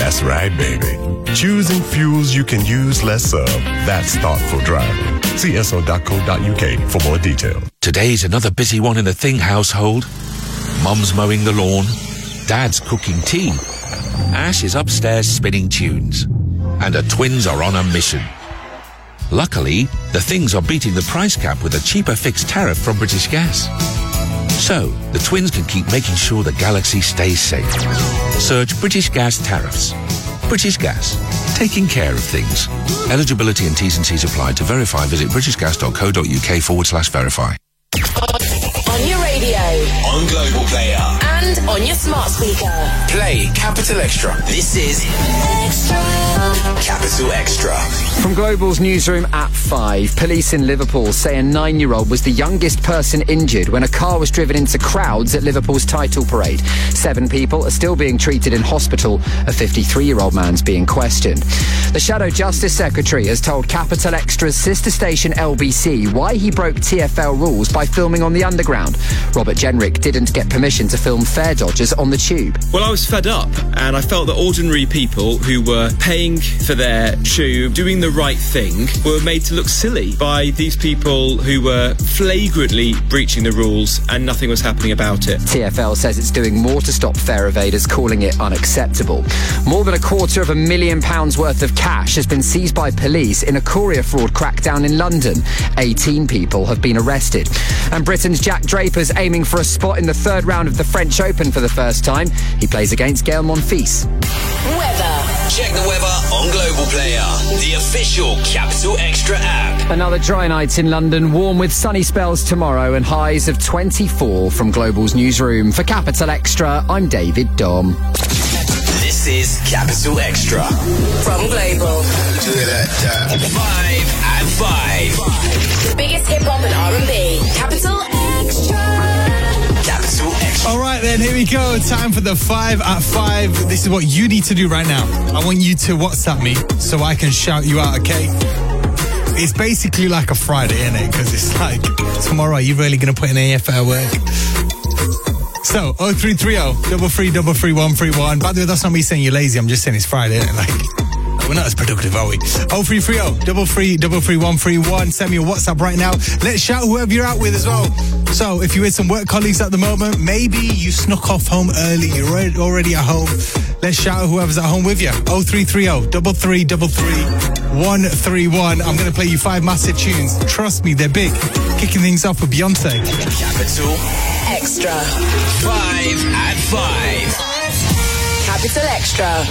That's right, baby. Choosing fuels you can use less of. That's thoughtful driving. See so.co.uk for more details. Today's another busy one in the Thing household. Mum's mowing the lawn. Dad's cooking tea. Ash is upstairs spinning tunes. And her twins are on a mission. Luckily, the Things are beating the price cap with a cheaper fixed tariff from British Gas. So, the twins can keep making sure the galaxy stays safe. Search British Gas tariffs. British Gas. Taking care of things. Eligibility and T's and C's apply. To verify, visit britishgas.co.uk/verify. On your radio. On Global Player. And on your smart speaker. Play Capital Extra. This is Extra. Capital Extra. From Global's newsroom at 5, police in Liverpool say a 9-year-old was the youngest person injured when a car was driven into crowds at Liverpool's title parade. 7 people are still being treated in hospital. A 53-year-old man's being questioned. The Shadow Justice Secretary has told Capital Extra's sister station LBC why he broke TfL rules by filming on the Underground. Robert Jenrick didn't get permission to film fare dodgers on the tube. Well, I was fed up, and I felt that ordinary people who were paying for their tube, doing the right thing, were made to look silly by these people who were flagrantly breaching the rules, and nothing was happening about it. TfL says it's doing more to stop fare evaders, calling it unacceptable. More than £250,000 worth of cash has been seized by police in a courier fraud crackdown in London. 18 people have been arrested. And Britain's Jack Draper's aiming for a spot in the third round of the French Open for the first time. He plays against Gael Monfils. Weather. Check the weather on Global Player, the official Capital Extra app. Another dry night in London, warm with sunny spells tomorrow and highs of 24 from Global's newsroom. For Capital Extra, I'm David Dom. This is Capital Extra. From Global. 5 at 5. The biggest hip-hop and R&B. Capital Extra. Capital Extra. All right, then, here we go. Time for the 5 at 5. This is what you need to do right now. I want you to WhatsApp me so I can shout you out, okay? It's basically like a Friday, isn't it? Because it's like, tomorrow, are you really going to put in AFL work? So, 0330 333 131. By the way, that's not me saying you're lazy. I'm just saying it's Friday, isn't it? Like, we're not as productive, are we? 0330 333 131. Send me a WhatsApp right now. Let's shout whoever you're out with as well. So, if you're with some work colleagues at the moment, maybe you snuck off home early, you're already at home. Let's shout whoever's at home with you. 0330 333 131. I'm going to play you 5 massive tunes. Trust me, they're big. Kicking things off with Beyonce. Capital Extra. 5 at 5. Capital Extra.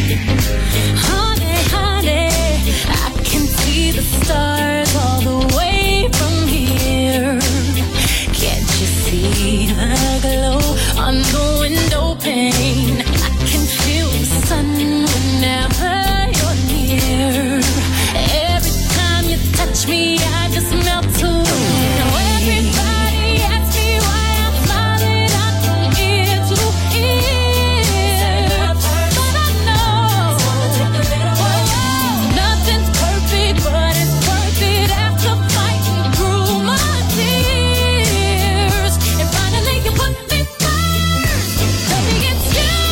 Honey, honey, I can see the stars all the way from here. Can't you see the glow on the window pane? I can feel the sun whenever you're near. Every time you touch me, I just melt away. Now everybody asks me why I'm smiling out from ear to ear, but I know nothing's perfect, but it's worth it after fighting through my tears. And finally you put me first. Baby, it's you.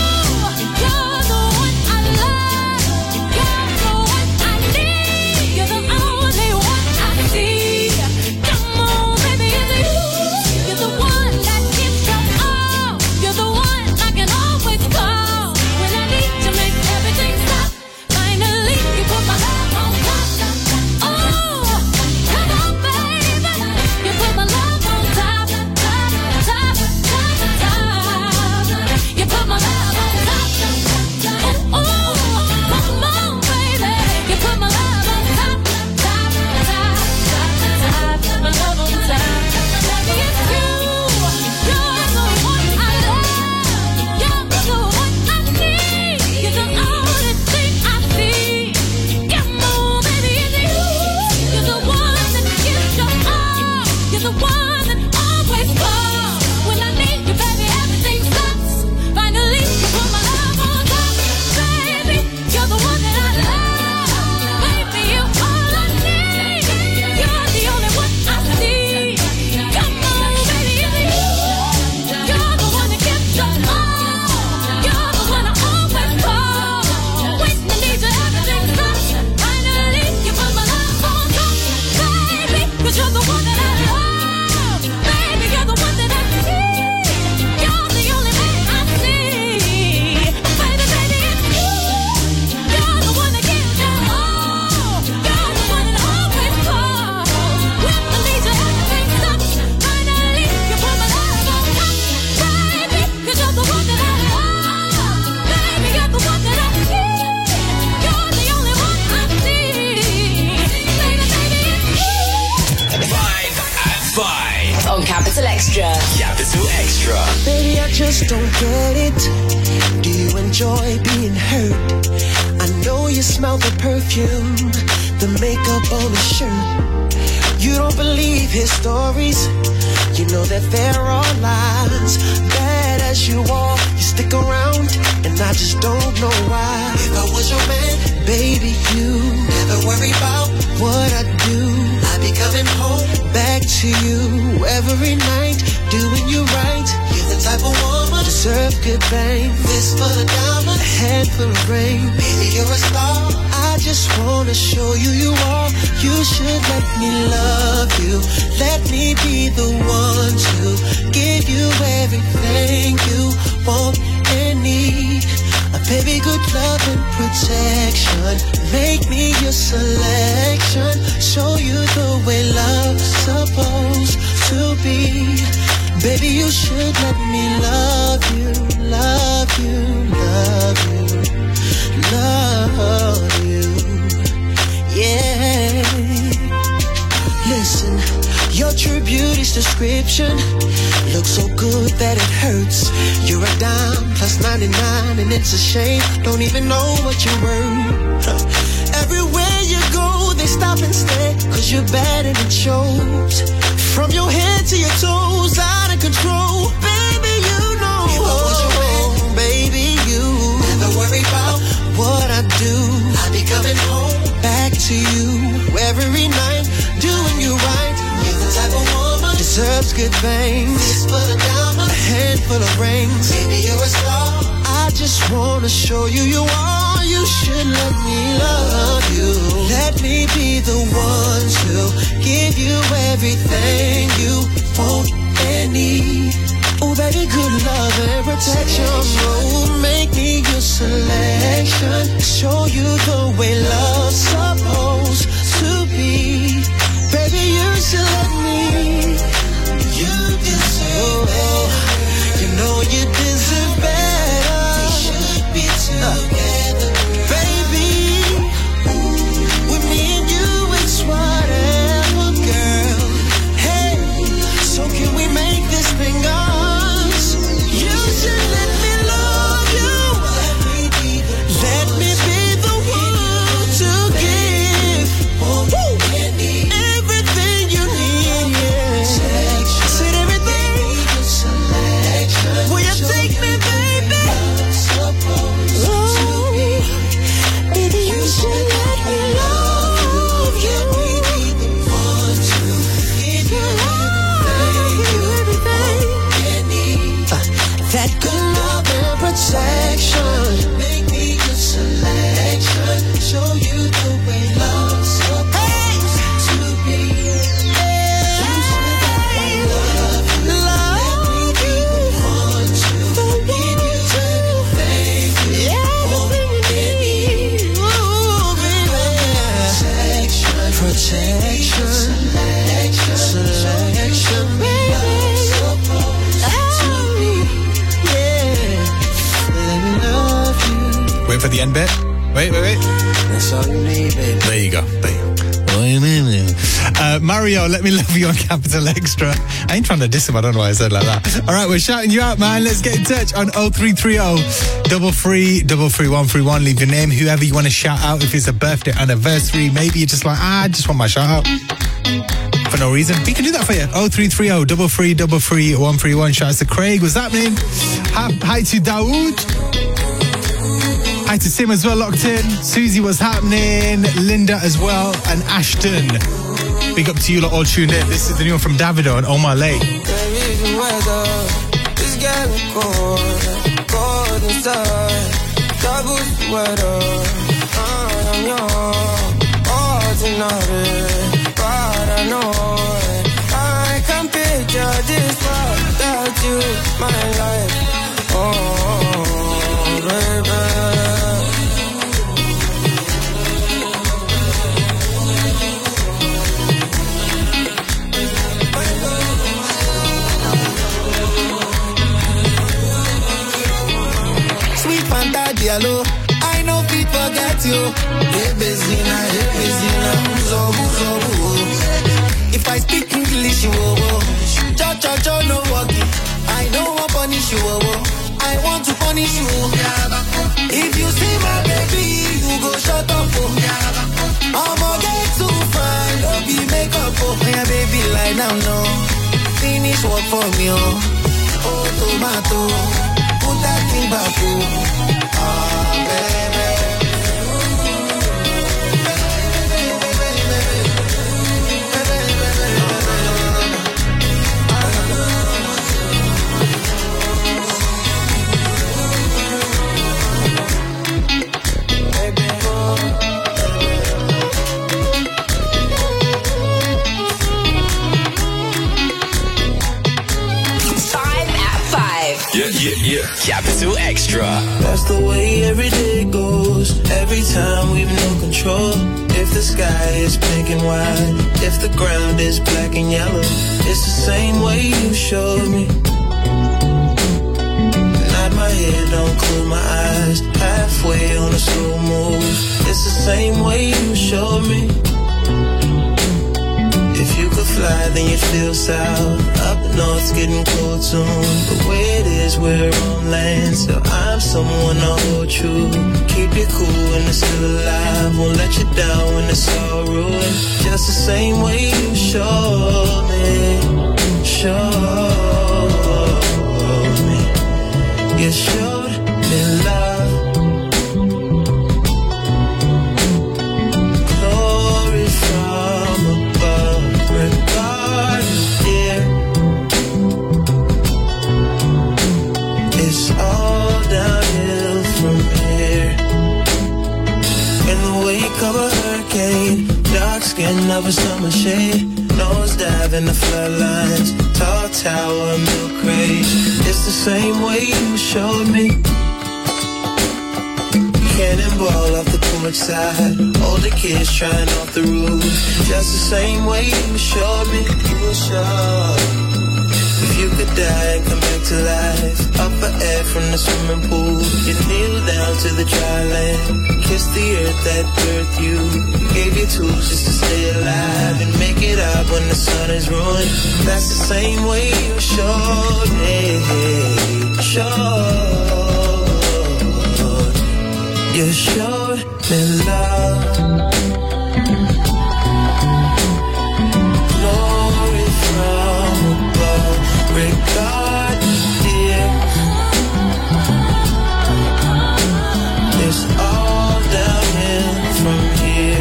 Extra. Capital Extra. Baby, I just don't get it. Do you enjoy being hurt? I know you smell the perfume, the makeup on his shirt. You don't believe his stories. You know that there are lies. Bad as you are, you stick around, and I just don't know why. If I was your man, baby, you never worry about what I do. I'd be coming home back to you every night, doing you right. You're the type of woman deserve good fame. Fist full of diamonds, a head full of rain. Baby, you're a star. I just wanna show you you are. You should let me love you. Let me be the one to give you everything you want and need. A baby, good love and protection. Make me your selection. Show you the way love's supposed to be. Baby, you should let me love you, love you, love you, love you. Yeah. Listen, your true beauty's description looks so good that it hurts. You're a dime plus 99 and it's a shame. Don't even know what you're worth. Everywhere you go, they stop and stare, cause you're bad and it shows. From your head to your toes, out of control. Baby, you know. If I was your man, baby, you never worry about what I do. I'd be coming home back to you every night, doing you right. You're the type of woman deserves good things. Fist full of diamonds, a handful of rings. Baby, you're a star. I just wanna show you you are. You should let me love you. Let me be the one to give you everything you want and need. Oh, baby, good love and protection. Oh, make me your selection. Show you the way love's supposed to be. Baby, you should let me. You deserve better. You know you deserve better. We should be together, baby. With me and you, it's whatever, girl. Hey, so can we make this thing us? You should let me love you. Let me be the one to give everything you need. Yeah. Said everything. Will you take me, baby? Oh, baby, you should let me love you. Give you everything. That good love and protection. Make me your selection. Show you the way love's supposed to be. You should let me love you. Let me be the one to give you everything you want and need. Ooh, baby. Protection. Selection, baby. Wait for the end bit. Wait. That's all you need, baby. There you go. Mario, let me love you on Capital Extra. I ain't trying to diss him. I don't know why I said like that. All right, we're shouting you out, man. Let's get in touch on 0330 33 131. Leave your name, whoever you want to shout out. If it's a birthday, anniversary, maybe you're just like, I just want my shout out for no reason. We can do that for you. 0330 33 131. Shout out to Craig. What's happening? Hi to Dawood. Hi to Sim as well, locked in. Susie, what's happening? Linda as well, and Ashton. Big up to you lot all tuned in. This is the new one from Davido and Omar Lay. It's getting cold inside. Double sweater, I'm young, ordinary, paranoid. I can picture this world without you, my life. Oh, baby. Hello, I know people forget you. Hey, Bezina, who's If I speak English, you oh. Cho, no walking. I don't want punish you, oh. I want to punish you. If you see my baby, you go shut up, oh. I'ma get too fine, don't be makeup, oh. Yeah, baby, lie down, no. Finish work for me, oh. Oh, tomato, put that thing back, oh. Ah, baby. Yeah. Capital Extra. That's the way every day goes. Every time we've no control. If the sky is pink and white, if the ground is black and yellow, it's the same way you showed me. Nod my head, don't close my eyes. Halfway on a slow move. It's the same way you showed me. If you could fly, then you'd feel south. Up north's getting cold soon. The way it is, we're on land, so I'm someone to hold true. Keep you cool when it's still alive. Won't let you down when it's all ruined. Just the same way you showed me. You showed me love. Glory from above. Regardless, dear, it's all downhill from here. In the wake of a hurricane, dark skin of a summer shade, nose dive in the floodlines, tall tower, milk crate. It's the same way you showed me. Cannonball off the porch side, older kids trying off the roof. Just the same way you showed me. You were sure. If you could die and come back to life, up for air from the swimming pool, you kneel down to the dry land, kiss the earth that birthed you, gave you tools just to stay alive and make it out when the sun is ruined. That's the same way you showed me. You showed me love. Glory from above. Regard, dear, it's all downhill from here.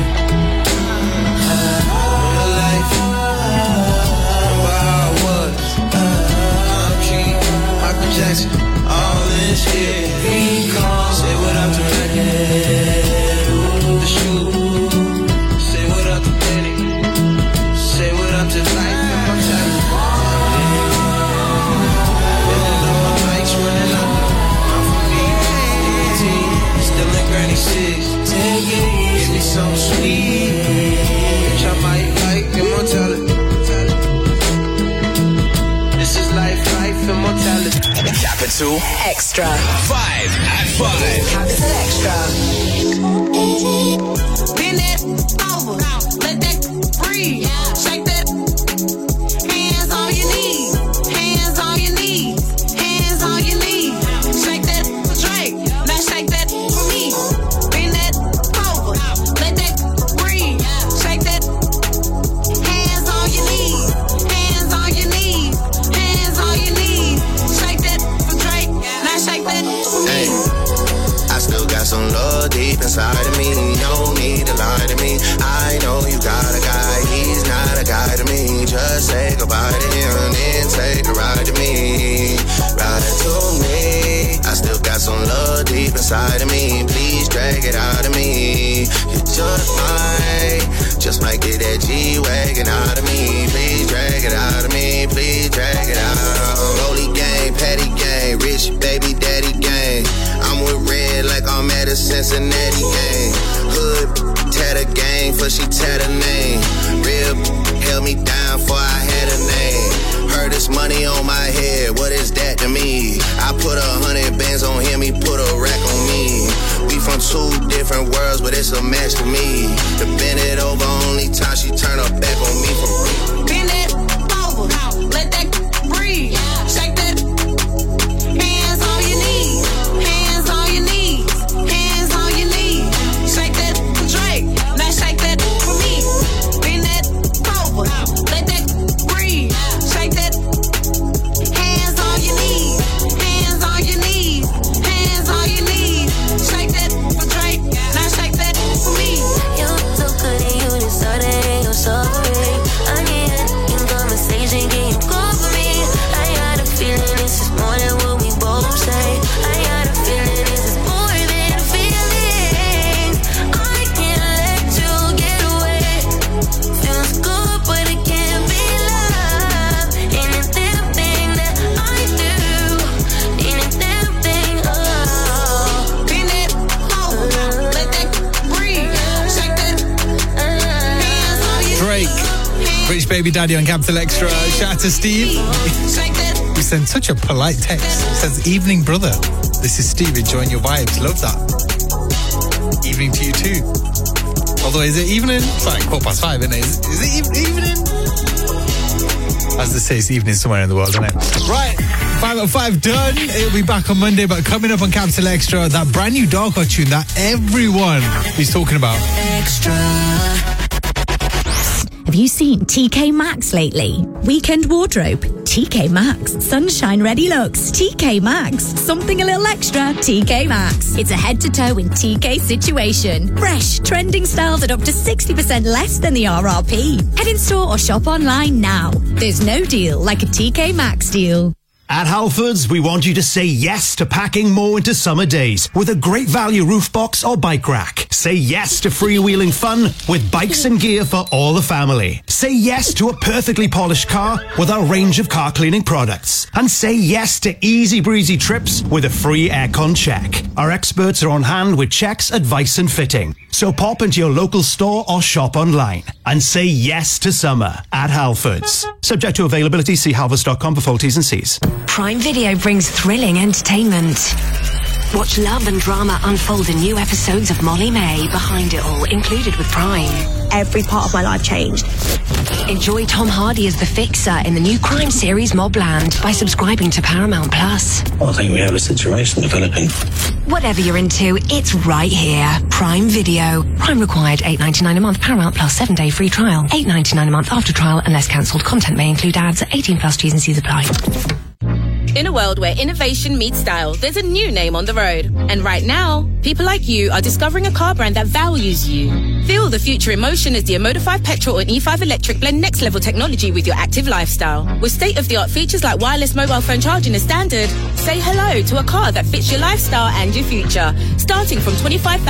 Real life, where I was, King, Michael Jackson, all this shit. Say what up to the shoe. Say what up to Benny. Say what up to life. Give me some sweet, which I might like immortality. This is life, immortality. Capital Extra. 5 at 5. Capital Extra. Bend that over, let that breathe. Shake that. Hands on your knees, hands on your knees, hands on your knees. Shake that for Drake, now shake that for me. Bend that over, let that breathe. Shake that. Hands on your knees, hands on your knees, hands on your knees. Shake that for Drake, now shake that for me. I still got some love deep inside of me. No need to lie to me. I know you got a guy, he's not a guy to me. Just say goodbye to him and then take a ride to me. Ride to me. I still got some love deep inside of me. Please drag it out of me. You just might get that G-Wagon out of me. Please drag it out of me. Please drag it out. Rolly gang, patty gang, rich baby daddy gang. I'm with Red like I'm at a Cincinnati game. Hood tatter gang for she tatter name. Real held me down for I had a name. Heard this money on my head, what is that to me? I put 100 bands on him, he put a rack on me. We from two different worlds, but it's a match to me. To bend it over, only time she turn her back on me for real. Bend that over, let that breathe. Shake that, hands on your knees, hands on your knees, hands on your knees. Shake that for Drake, now shake that for me. Bend that over, let that breathe. Shake that, hands on your knees, hands on your knees, hands on your knees. Shake that for Drake, now shake that for me. You're so good and you decided and you're sorry. I need in conversation, can you go for me? I got a feeling this is more than what we both say. I got a feeling this is more than feelings. I can't let you get away. Feels good, but it can't be love. Ain't a damn thing that I do. Ain't a damn thing, oh. Bend that over, let that breathe. Shake that, hands on your Drake, Rich Baby Daddy on Capital Extra. Shout out to Steve. shake that. We sent such a polite text. It says, evening, brother. This is Steve, enjoying your vibes. Love that. Evening to you too. Although, is it evening? It's like 5:15, isn't it? Is it evening? As they say, it's evening somewhere in the world, isn't it? Right, 5:05 done. It'll be back on Monday, but coming up on Capital Extra, that brand new Darko tune that everyone is talking about. Extra. Have you seen TK Maxx lately? Weekend wardrobe, TK Maxx. Sunshine ready looks, TK Maxx. Something a little extra, TK Maxx. It's a head-to-toe in TK situation. Fresh, trending styles at up to 60% less than the RRP. Head in store or shop online now. There's no deal like a TK Maxx deal. At Halfords, we want you to say yes to packing more into summer days with a great value roof box or bike rack. Say yes to freewheeling fun with bikes and gear for all the family. Say yes to a perfectly polished car with our range of car cleaning products. And say yes to easy breezy trips with a free aircon check. Our experts are on hand with checks, advice and fitting. So pop into your local store or shop online and say yes to summer at Halfords. Subject to availability, see halfords.com for full T's and C's. Prime Video brings thrilling entertainment. Watch love and drama unfold in new episodes of Molly May, Behind It All, included with Prime. Every part of my life changed. Enjoy Tom Hardy as the Fixer in the new crime series Mobland by subscribing to Paramount Plus. I think we have a situation developing. Whatever you're into, it's right here. Prime Video. Prime required $8.99 a month. Paramount Plus 7-day free trial. $8.99 a month after trial unless cancelled. Content may include ads. 18 plus T's and C's apply. In a world where innovation meets style, there's a new name on the road. And right now, people like you are discovering a car brand that values you. Feel the future in motion as the Omoda 5 Petrol and E5 Electric blend next level technology with your active lifestyle. With state-of-the-art features like wireless mobile phone charging as standard, say hello to a car that fits your lifestyle and your future, starting from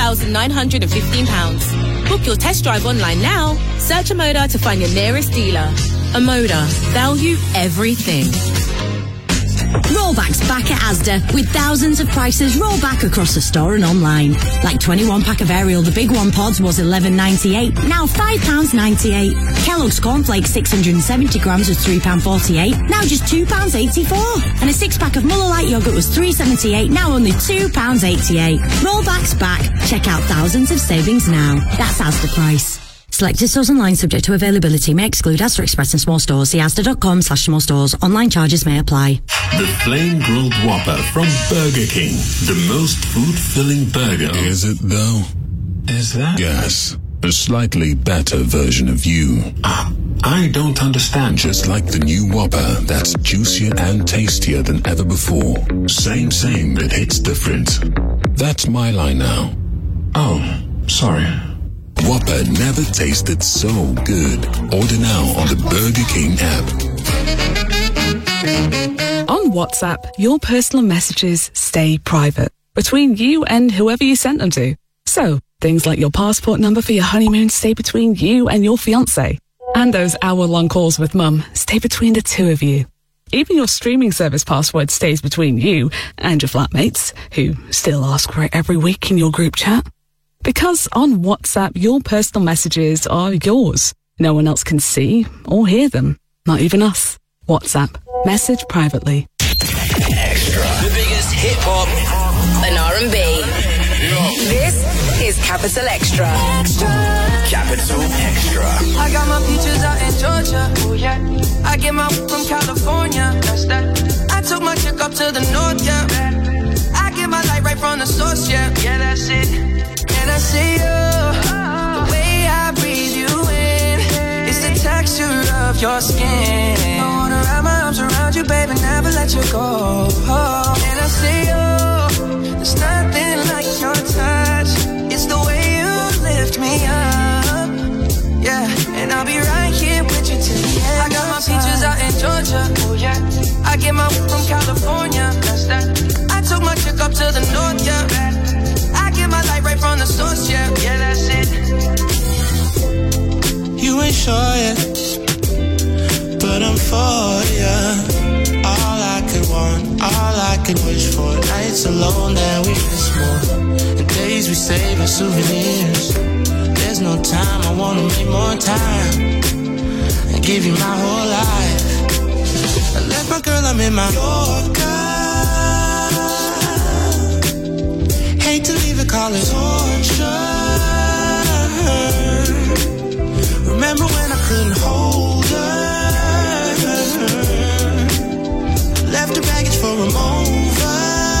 £25,915. Book your test drive online now. Search Omoda to find your nearest dealer. Omoda. Value everything. Rollback's back at Asda with thousands of prices roll back across the store and online. Like 21 pack of Ariel, the big one pods was $11.98, now £5.98. Kellogg's cornflakes 670 grams was £3.48, now just £2.84. And a 6-pack of Muller Light yogurt was $3.78, now only £2.88. Rollback's back. Check out thousands of savings now. That's Asda price. Selected stores online subject to availability may exclude Asda Express and small stores. See asda.com/small stores. Online charges may apply. The Flame Grilled Whopper from Burger King. The most food-filling burger. Is it though? Is that? Yes. A slightly better version of you. I don't understand. Just like the new Whopper that's juicier and tastier than ever before. Same, but hits different. That's my line now. Oh, sorry. Whopper never tasted so good. Order now on the Burger King app. On WhatsApp, your personal messages stay private between you and whoever you sent them to. So, things like your passport number for your honeymoon stay between you and your fiancé. And those hour-long calls with mum stay between the two of you. Even your streaming service password stays between you and your flatmates, who still ask for it every week in your group chat. Because on WhatsApp, your personal messages are yours. No one else can see or hear them. Not even us. WhatsApp. Message privately. Extra. The biggest hip-hop and R&B. This is is Capital Extra. Capital Extra. I got my peaches out in Georgia. Oh yeah. I get my from California. That's that. I took my chick up to the north, yeah. I get my light right from the source, yeah. Yeah, that's it. And I see you. The way I breathe you in. It's the texture of your skin. I wanna wrap my arms around you, baby, never let you go. And I see you. There's nothing like your touch. It's the way you lift me up. Yeah, and I'll be right here with you till the end. I got my peaches out in Georgia. Oh yeah. I get my from California. That's that. I took my chick up to the north, yeah. I get my light right from the source, yeah. Yeah, that's it. You ain't sure yet, but I'm for ya. All I could want, all I could wish for. Nights alone that we miss more, and days we save as souvenirs. There's no time, I wanna make more time and give you my whole life. I left my girl, I'm in my Yorker. Hate to leave it, call it torture. Remember when I couldn't hold her? Left the baggage for a mover.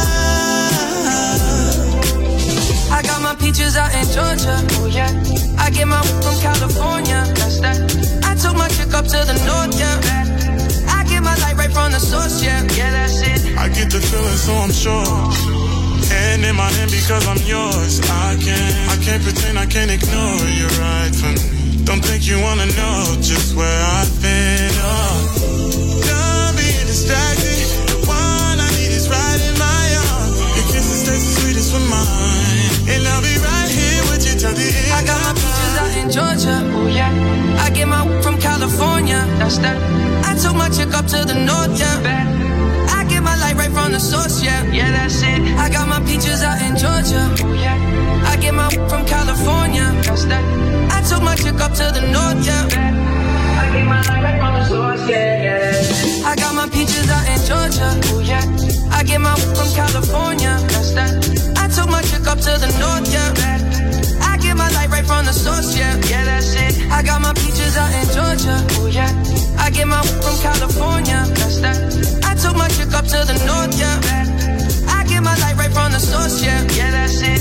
I got my peaches out in Georgia. Oh yeah. I get my from California. That's that. I took my chick up to the north, yeah. I get my light right from the source, yeah. Yeah, that's it. I get the feeling, so I'm sure. Hand in my hand because I'm yours. I can't pretend, I can't ignore you right from me. Don't think you wanna know just where I've been. Done being distracted. The one I need is right in my arms. Your kisses taste the sweetest with mine, and I'll be right here with you till the end. I got my peaches out in Georgia. Oh yeah. I get my from California. That's that. I took my chick up to the north, yeah. I get my light right from the source, yeah. Yeah, that's it. I got my peaches out in Georgia. Oh yeah. I get my from California. That's that. I took my chick up to the north, yeah. I get my light right from the source, yeah. I got my peaches out in Georgia. Oh yeah. I get my from California. That's that. I took my chick up to the north, yeah. I get my light right from the source, yeah. Yeah, that's it. I got my peaches out in Georgia. Oh yeah. I get my from California. That's that. I took my chick up to the north, yeah. I get my light right from the source, yeah. Yeah, that's it.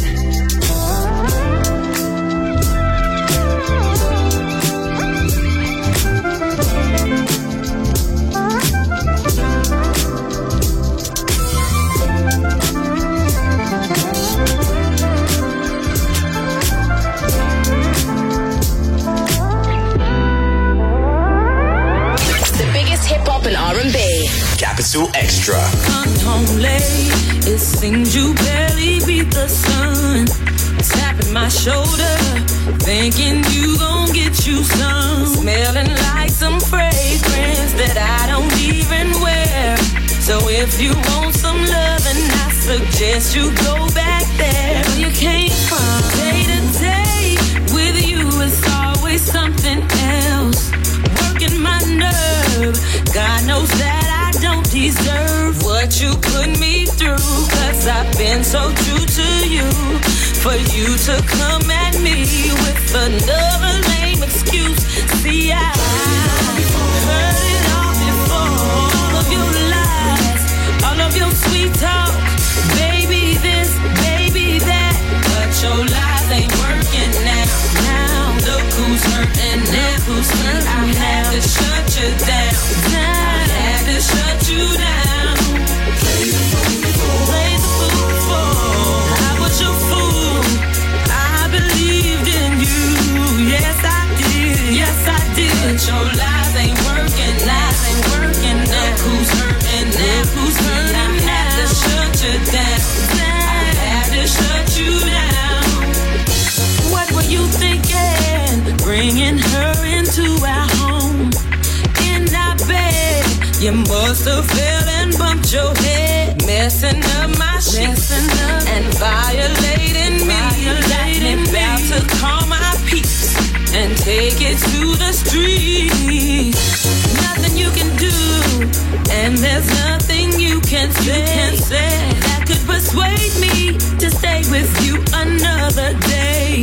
And R&B. Capital Extra. Come home late, it seems you barely beat the sun. Tapping my shoulder, thinking you gon' get you some. Smelling like some fragrance that I don't even wear. So if you want some loving, I suggest you go back there. Where you came from, day to day, with you it's always something else. Working my nerve, God knows that I don't deserve what you put me through, 'cause I've been so true to you. For you to come at me with another lame excuse. See, I heard it all before. All of your lies, all of your sweet talk, baby this, baby that. But your lies ain't working now. Now look who's hurting now. Who's hurting? I had to shut you down. I had to shut you down. Play the fool before. I was your fool. I believed in you. Yes, I did. Yes, I did. But your lies ain't working. Lies ain't working. Look who's hurting now. Who's hurting? I had to shut you down. I had to shut you down. What were you thinking? Bringing her into our home. In our bed, you must have fell and bumped your head, messing up my sheets and violating me. About to call my peace and take it to the streets. Nothing you can do, and there's nothing you can say that could persuade me to stay with you another day.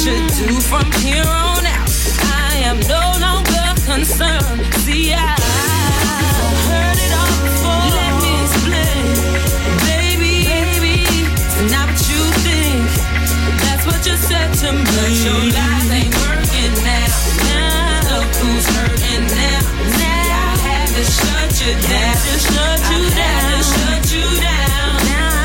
should do from here on out. I am no longer concerned. See, I heard it all before. Let me explain, baby, it's not what you think. That's what you said to me. But your lies ain't working now. Look who's hurting now. I had to shut you down. Shut you down.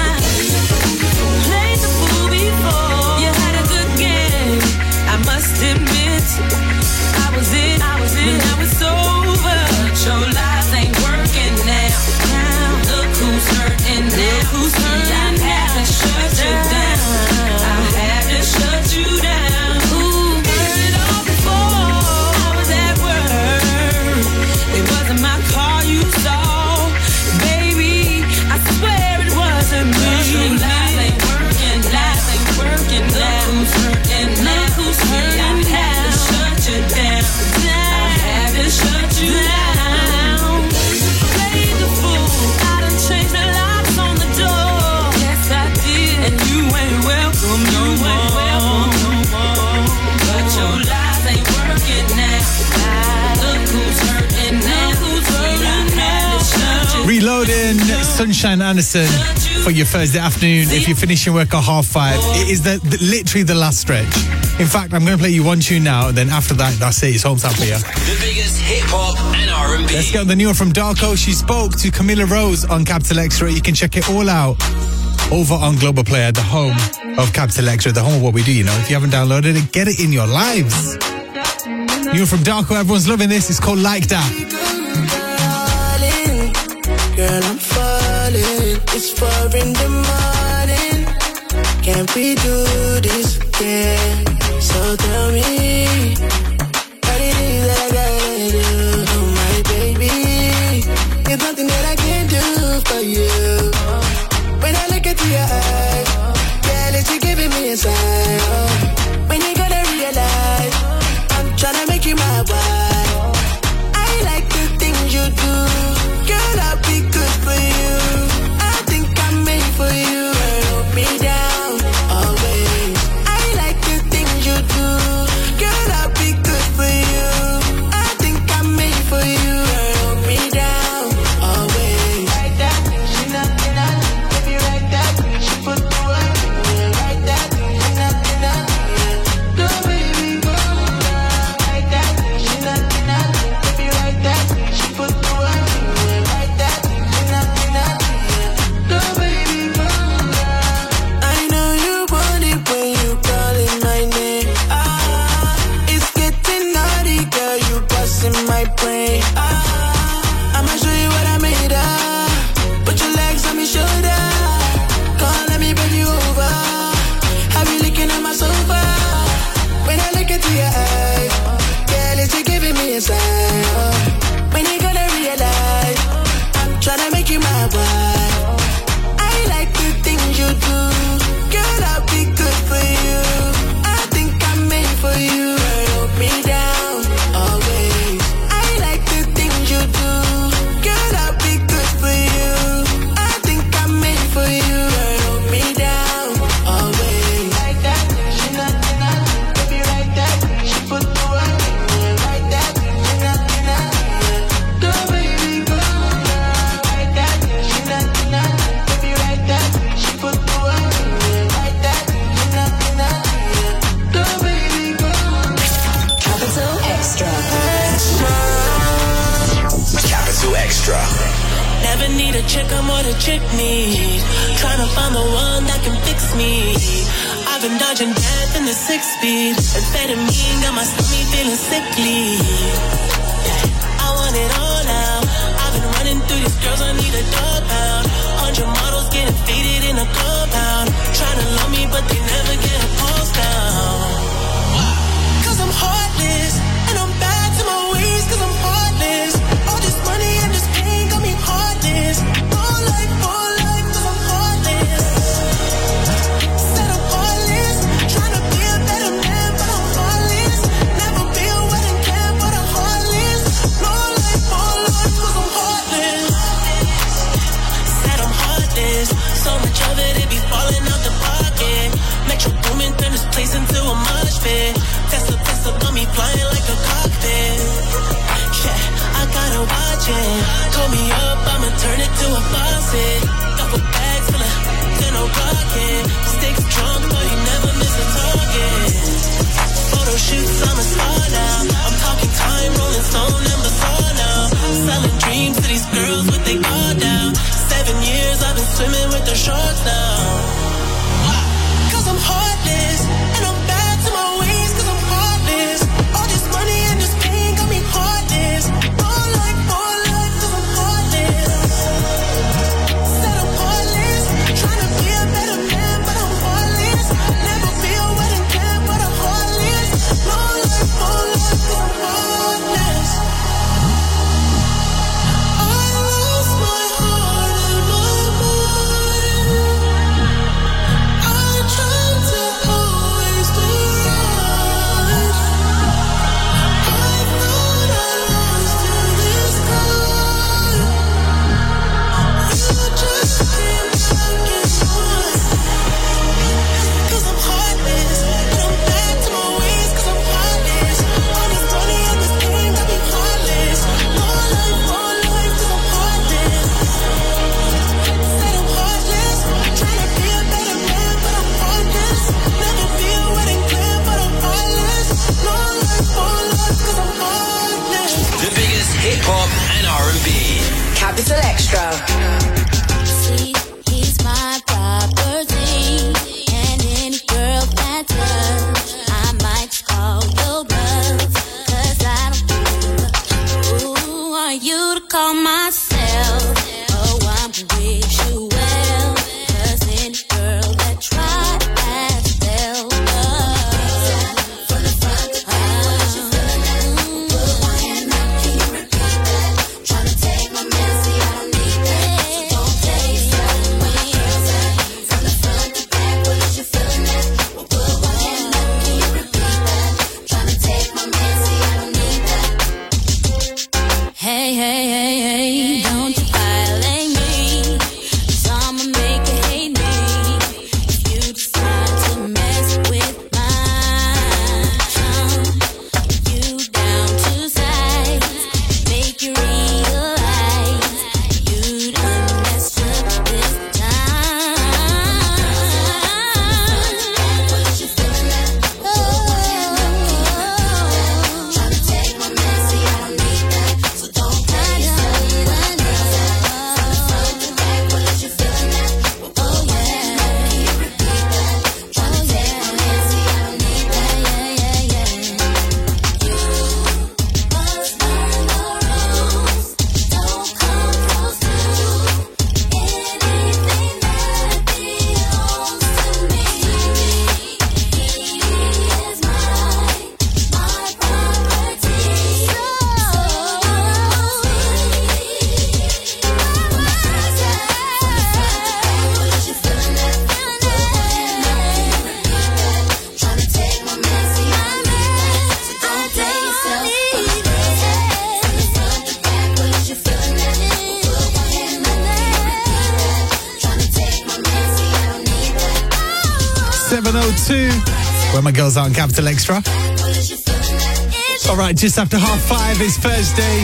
Played the fool before. You had a good game. I must admit, I was in, but now it's over. But your lies ain't working now. Look who's hurting now. I had to shut you down. I had to shut you down. Ooh, heard it all before. I was at work. It wasn't my car you saw, baby. I swear it wasn't me. Your lies ain't working now. Look who's hurting now. I had to shut you down. I had to shut you down. Played the fool. I done changed the locks on the door. Yes, I did. And you ain't welcome no more. But your lies ain't working now. Look who's hurting now. Reloading Sunshine Anderson for your Thursday afternoon. If you're finishing work at 5:30, it is literally the last stretch. In fact, I'm going to play you one tune now, and then after that, that's it. It's home time for you. The biggest hip-hop and R&B. Let's get on the new one from Darko. She spoke to Camilla Rose on Capital Extra. You can check it all out over on Global Player, the home of Capital Extra, the home of what we do, you know. If you haven't downloaded it, get it in your lives. New from Darko, everyone's loving this. It's called Like That. Girl, I'm falling. It's 4 in the morning. Can't we do this again? So tell me what it is that I gotta do. Oh my baby, there's nothing that I can't do for you. When I look into your eyes, girl, it's you giving me a sign. When you gonna realize I'm tryna make you my wife. I like the things you do. Girl, I'll be good for you. I think I'm made for you. Hold me down, always. I like the things you do. Girl, I'll be good for you. I think I'm made for you. Hold me down, always. Like that, she not, if you like that, she put the work. Like that, she not, go baby, go. Like that, she not, if you like that, she put the work. I know you want it when you calling my name. It's getting naughty, girl, you busting my brain. I'ma show you what I made of. Put your legs on my shoulder. Come on, let me bring you over. Have you looking at my sofa? When I look into your eyes, girl, it's you giving me a sign. When you gonna realize I'm tryna make you my wife. I like the things you do. Girl, I'll be good for you. I think I'm made for you. Hold me down, always. I like the things you do. Girl, I'll be good for you. I think I'm made for you. Hold me down, always. Like that, she not, if you like that, she put the work. Like that, she not, go baby, go. Like that, she not, if you like that, she put the work. Like that, she not, go baby, go. Capital Extra. Capital Extra. Never need a chick, I'm what a chick need. Tryna find the one that can fix me. I've been dodging death in the 6-speed. Amphetamine got my stomach feeling sickly. I want it all now. I've been running through these girls, I need a dog pound. 100 models getting faded in a compound. Tryna love me, but they never get a pulse down. Cause I'm heartless, and I'm back to my ways, cause I'm heartless. All this money and this pain got me heartless. All life, cause I'm heartless. Said I'm heartless, tryna be a better man, but I'm heartless. Never be a wedding can, but I'm heartless. No life, cause I'm heartless. Said I'm heartless, So much of it be falling out the pocket. Metro Boomin turn this place into a mosh pit. Tesla got me flying like a cockpit. Yeah, I gotta watch it. Call me up, I'ma turn it to a faucet. Couple bags full of then a rocket. Sticks drunk, but you never miss a target. Photo shoots, I'm a star now. I'm talking time, Rolling Stone and Bazaar now. Selling dreams to these girls with their guard down. 7 years I've been swimming with their shorts now. Cause I'm heartless, and I'm back to my ways cause I'm heartless. All this money and this pain got me heartless. More life cause I'm heartless. Said I'm heartless, trying to be a better man, but I'm heartless. Never be a wedding plan, but I'm heartless. More life cause I'm heartless. I lost my heart and my mind. I tried to always do right. I thought I lost to this guy. You just came back and forth. Cause I'm heartless, and I'm back to my ways cause I'm heartless. All this money and this pain got me heartless. More life cause I'm heartless. Said I'm heartless, trying to be a better man, but I'm heartless. Never be a wedding plan, but I'm heartless. More life cause I'm heartless. The biggest hip hop and R&B. Capital Extra. See, he's my property, and any girl that does, I might call your bluff, cause I don't give who are you to call myself. Oh, I'm gonna wish you well, cause any girl that tried has failed. From the front to back, what you feeling that? Put one hand up, can you repeat that? Tryna take my man, see I don't need that. So don't play yourself when I hear that. From the front to back, what you feeling that? Well, put one hand up, can you repeat that? Tryna take my man, see I don't need that. Hey, hey, hey, hey, don't you violate me, 'cause I'ma make you hate me. If you decide to mess with my charm, you down to size, make you realize you done messed up this time. What you feeling that? Tryna take my man, see I don't need that. So don't play yourself. From the front to back, what you feeling that? Oh yeah, can you repeat that? Tryna take my man, see I don't need that. Yeah, yeah, yeah. You must learn the rules. Don't come close to anything that belongs to me. He is my property. What you feeling that? Tryna take my man, see I don't need that. So don't play yourself. From the front to back, what you feeling that? Put one hand up, can you repeat that? Tryna take my man, see I don't need that. 7:02. Where my girls are on Capital Extra. All right, just after 5:30, it's Thursday.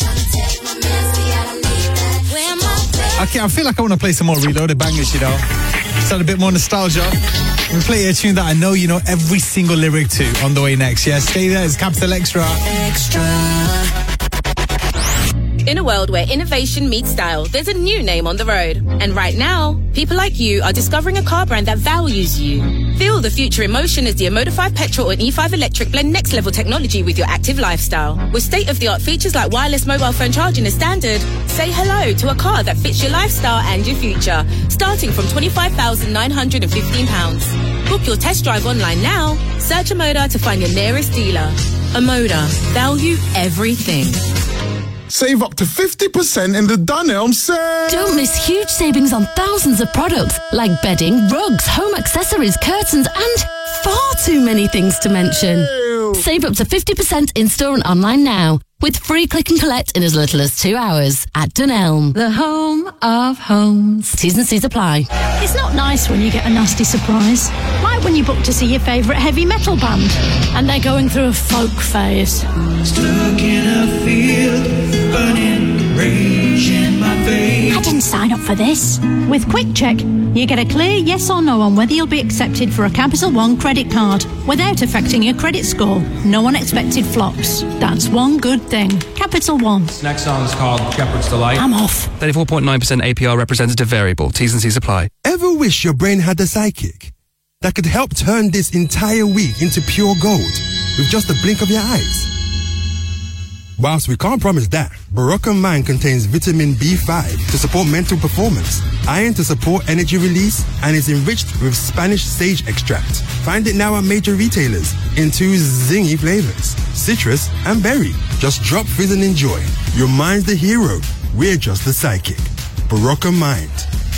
Okay, I feel like I want to play some more Reloaded bangers, you know. Just had a bit more nostalgia. We'll play a tune that I know you know every single lyric to on the way next. Yeah, stay there. It's Capital Extra. In a world where innovation meets style, there's a new name on the road. And right now, people like you are discovering a car brand that values you. Feel the future in motion as the Emoda 5 petrol and E5 electric blend next level technology with your active lifestyle. With state-of-the-art features like wireless mobile phone charging as standard, say hello to a car that fits your lifestyle and your future, starting from £25,915. Book your test drive online now. Search Emoda to find your nearest dealer. Emoda, value everything. Save up to 50% in the Dunelm sale. Don't miss huge savings on thousands of products like bedding, rugs, home accessories, curtains, and far too many things to mention. Save up to 50% in-store and online now. With free click and collect in as little as 2 hours at Dunelm, the home of homes. T's and C's apply. It's not nice when you get a nasty surprise. Like when you book to see your favourite heavy metal band and they're going through a folk phase. Stuck in a field, burning rage in my veins. I didn't sign up for this. With Quick Check, you get a clear yes or no on whether you'll be accepted for a Capital One credit card without affecting your credit score. No unexpected flops. That's one good thing. Capital One. Next song is called Shepherd's Delight. I'm off. 34.9% APR representative variable. T's and C's apply. Ever wish your brain had a sidekick that could help turn this entire week into pure gold with just a blink of your eyes? Whilst we can't promise that, Barocca Mind contains vitamin B5 to support mental performance, iron to support energy release, and is enriched with Spanish sage extract. Find it now at major retailers in 2 zingy flavors, citrus and berry. Just drop, fizz and enjoy. Your mind's the hero. We're just the sidekick. Barocca Mind.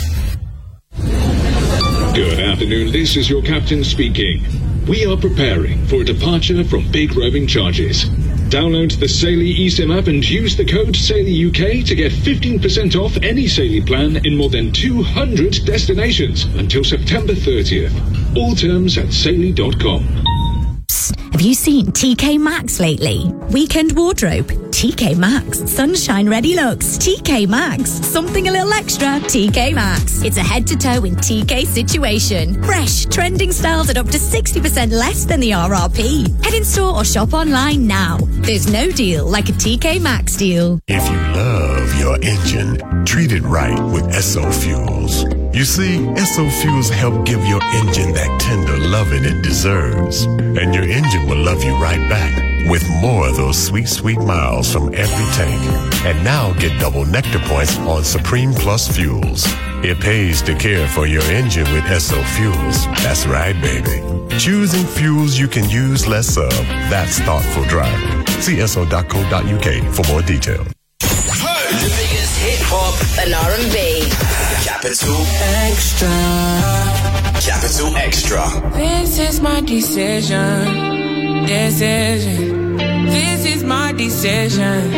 Good afternoon, this is your captain speaking. We are preparing for a departure from big roving charges. Download the Saily eSIM app and use the code SAILYUK to get 15% off any Saily plan in more than 200 destinations until September 30th. All terms at saily.com. Have you seen TK Maxx lately? Weekend wardrobe, TK Maxx. Sunshine ready looks, TK Maxx. Something a little extra, TK Maxx. It's a head-to-toe in TK situation. Fresh, trending styles at up to 60% less than the RRP. Head in store or shop online now. There's no deal like a TK Maxx deal. If you love your engine, treat it right with Esso Fuels. You see, Esso Fuels help give your engine that tender loving it deserves. And your engine will love you right back with more of those sweet, sweet miles from every tank. And now get double Nectar points on Supreme Plus fuels. It pays to care for your engine with Esso Fuels. That's right, baby. Choosing fuels you can use less of. That's thoughtful driving. See Esso.co.uk for more details. The biggest hip hop and R&B. Capital Extra. Capital Extra. This is my decision. This is my decision.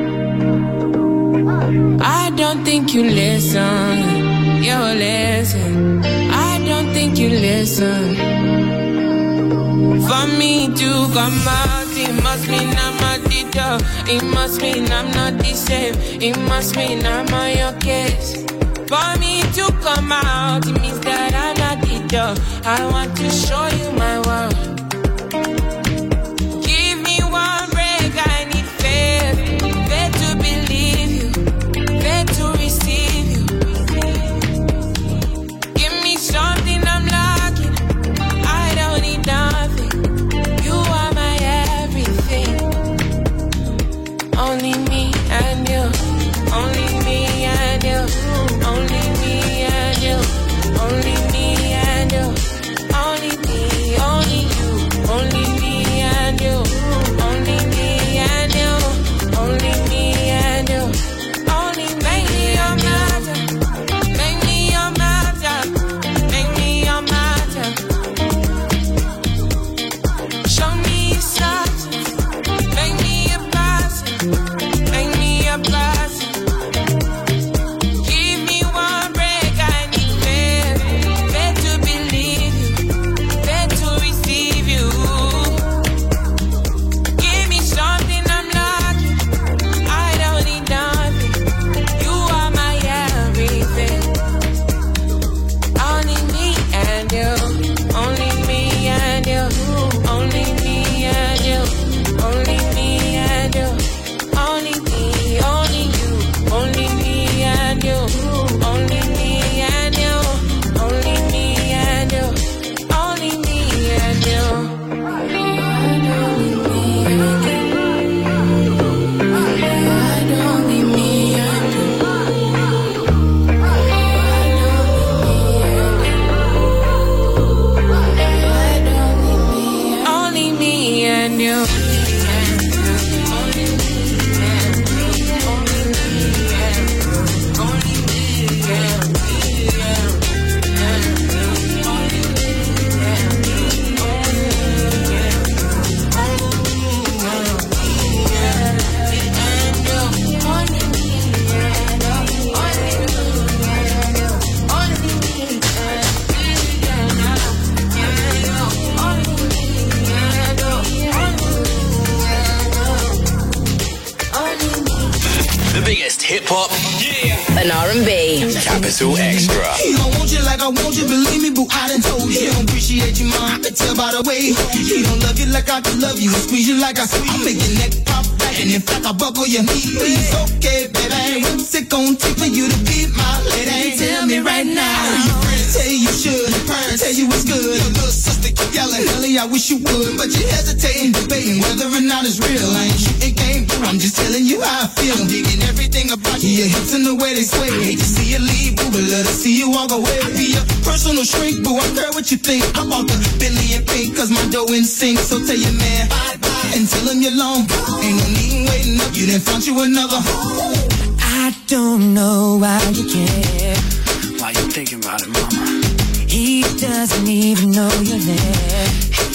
I don't think you listen. You listen. I don't think you listen. For me to come out, it must mean I'm a detail. It must mean I'm not the same. It must mean I'm on your case. For me to come out, it means that I'm not the detail. I want to show you my world. Give me one break, I need faith. Faith to believe you, faith to receive you. Give me something I'm lacking. I don't need nothing. You are my everything. Only me and you. Only me and you. Only me and you. Only me and you. Only me, only you. hip-hop, and R&B. Capital Extra. He don't want you like I want you, believe me, boo, I done told you. He don't appreciate you, mom, I can tell by the way. He don't love you like I can love you, and squeeze you like I squeeze. I make your neck pop back, and in fact, I buckle your knee. Please, okay, baby, what's it gonna take for you to be my lady? Tell me right now. Your friends tell you should, your parents tell you it's good. Your little sister keep yelling, Ellie, I wish you would. But you hesitating, debating whether or not it's real. I ain't shooting game, boo, I'm just telling you how I feel. I'm digging everything about you, your hips and the way they sway. Hate to see you leave, boo, but love to see you walk away. Be your personal shrink, boo, I care what you think. I bought the Bentley and pink, cause my dough in sync. So tell your man, bye-bye, and tell him you're long. Ain't no need waiting up, you done found you another. I don't know why you care. Why you thinking about it, mama? He doesn't even know you're there.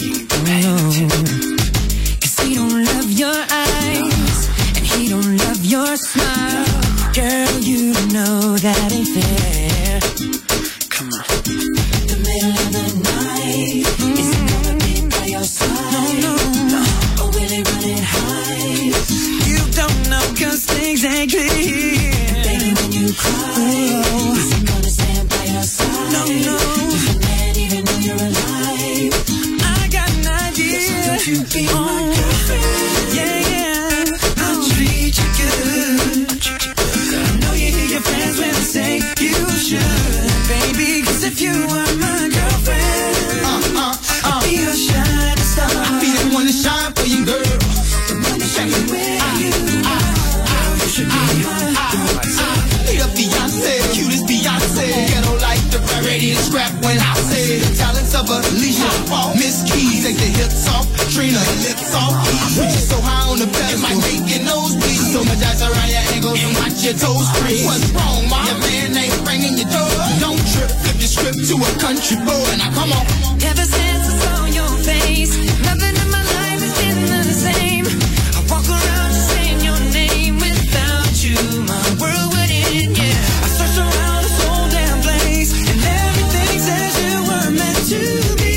Cause he don't love your eyes, and he don't love your smile. Girl, you know that ain't fair. Come on. The middle of the night, is he gonna be by your side? No. Or will he run and hide? You don't know cause things ain't clear. Baby, when you cry, is he gonna stand by your side? No. Does the man even know you're alive? I got an idea. So don't you be my girlfriend? Yeah. I'll treat you good. I know you hear your friends when they say you should, baby. Cause if you are my girlfriend, I'll be your shining star. I'll be the one to shine for you, girl. The one to show you where you are. You should be my girlfriend. Hey, Beyonce, cutest Beyonce. Ghetto like the radiant scrap when I say the talents of Alicia, Miss Keys, take the hips off, Trina, lips off. I put you so high on the bed, it might make your nose bleed. So much ice around your ankles and watch your toes freeze. What's wrong, mom? Your man ain't ringing your door. Don't trip, flip your script to a country boy. Now come on. Ever since I saw your face, nothing in my life has been the same. I walk around just saying your name. Without you, my world would end, yeah. I searched around this whole damn place, and everything says you were meant to be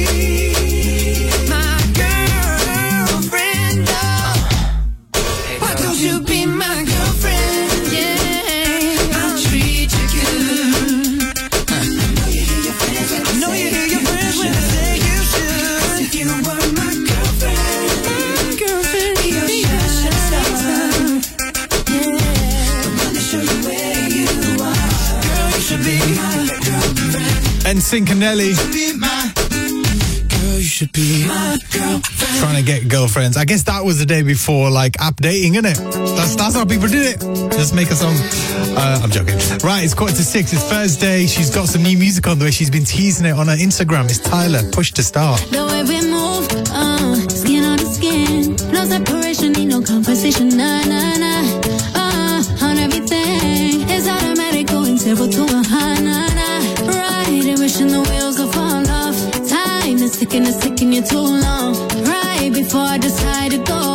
my girlfriend. Why don't you be my girlfriend? Yeah, I'll treat you good. I know you hear your friends when they say you should. If you were my girlfriend, be your shining star. Yeah, the one to show you where you are. Girl, you should be my girlfriend. NSYNC and Nelly. Girl, you should be my girlfriend. Trying to get girlfriends. I guess that was the day before, like, app dating, innit? That's how people did it. Just make a song. I'm joking. Right, it's 5:45. It's Thursday. She's got some new music on the way. She's been teasing it on her Instagram. It's Tyler. Push to start. The way we move, skin on the skin. No separation, need no conversation. Nah. On everything. It's automatic, going 0 to 100. Right, and wishing the wheels will fall off. Time is ticking, it's taking you too long. Right before I decide to go.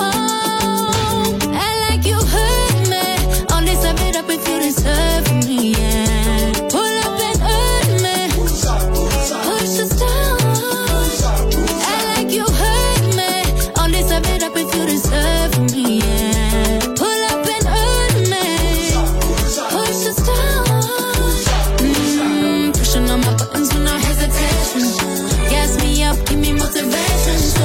And like you heard me, all this I made up if you deserve me, yeah. Pull up and hurt me, push us down. And like you heard me, all this I made up if you deserve me, yeah. Pull up and hurt me, push us down. Pushing on my buttons with no hesitation. Gas me up, give me motivation.